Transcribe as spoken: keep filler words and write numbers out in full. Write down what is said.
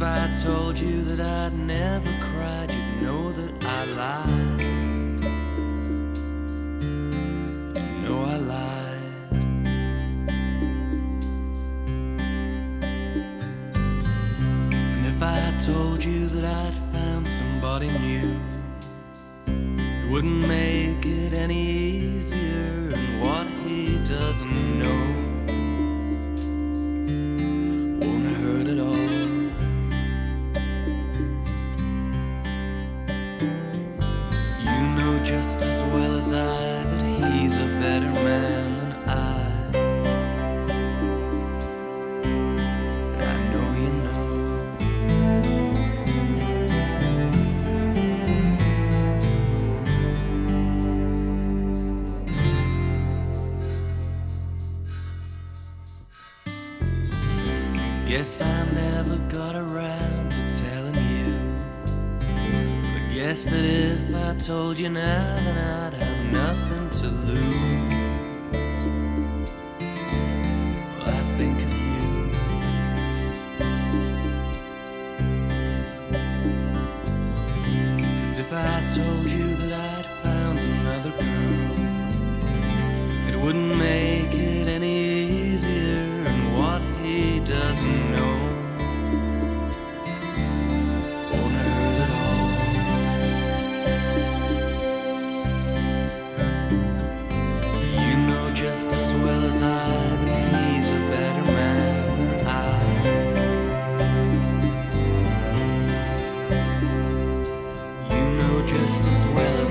I told you that I'd never cried, you'd know that I lied. You know I lied. And if I told you that I'd found somebody new, it wouldn't make it any easier. And what he doesn't know won't hurt at all. You know just as well as I that he's a better man than I. And I know you know. Guess I never got around to telling you. But guess that if I told you now, then I'd have nothing to lose. Well, I think of you. 'Cause if I told you that I'd found another girl, it wouldn't make it any easier. And what he doesn't know won't hurt at all. You know just as well as I that he's a better man than I. You know just as well as